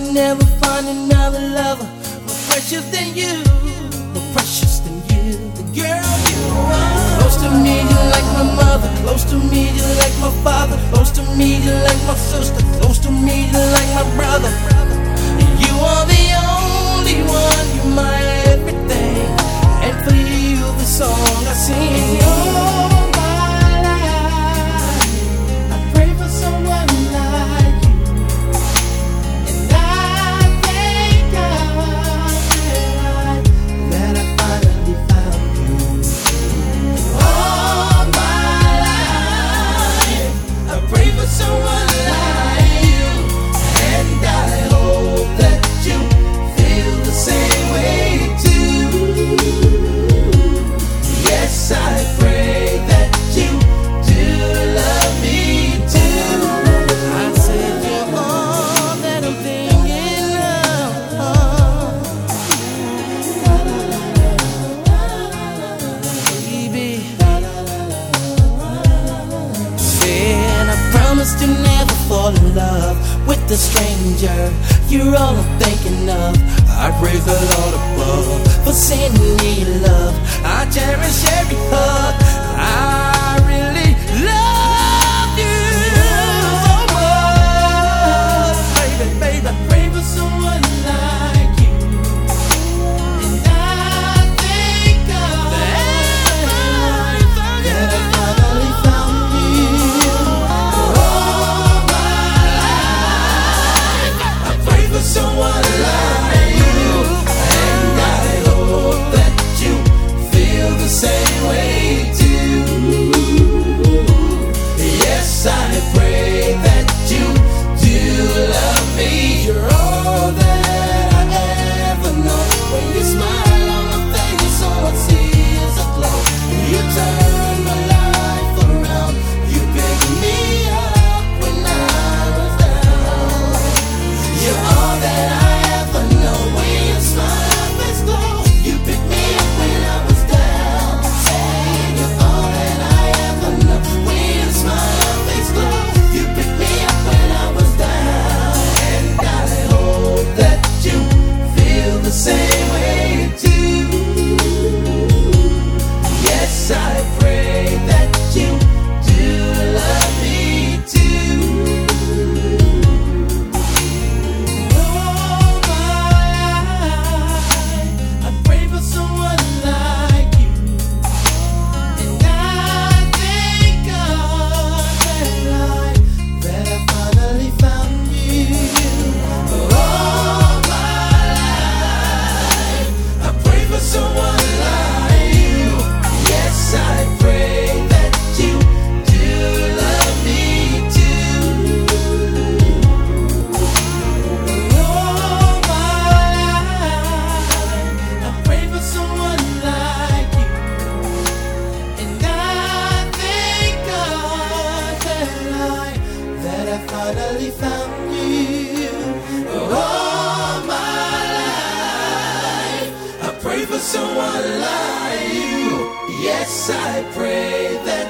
you'll never find another lover more precious than you, more precious than you, the girl you are. Close to me, you're like my mother. Close to me, you're like my father. Close to me, you're like my sister. Close to me, you're like my brother. You are the only one, you're my everything. And for you, the song I sing. All my life, I pray for someone like you, and I thank God that I finally found you. All my life, I pray for someone like you, and I hope that you feel the same way too. Yes, I pray that you do love me too. I said you're all that I'm thinking of, baby. Said I promised to never fall in love with a stranger. You're all I'm thinking of. I praise the Lord above for sending me love. I cherish every hug. I really love you so much, baby, baby. I pray for someone like you, and I thank God that I finally found you. All my life, I pray for someone like you, and I hope that you feel the same way too. Yes, I pray that you do love me. You're all that I ever know. When you smile on my face, all I see is a glow. You turn my life around. You pick me up when I was down. You're all that I ever know. When you smile, my face glow. You pick me up when I was down. Saying you're all that I ever know. When you smile, my face glow. You pick me up when I was down. And I hope that you feel the same way too. Yes, I pray that you do love me too. All my life, I pray for someone like you, and I thank God that I finally found you. All my life, I pray for someone like you. Yes, I pray that you do love me too. All my life, I pray for someone like you, and I thank God that I finally found you. All my life, I pray for someone like you. Yes, I pray that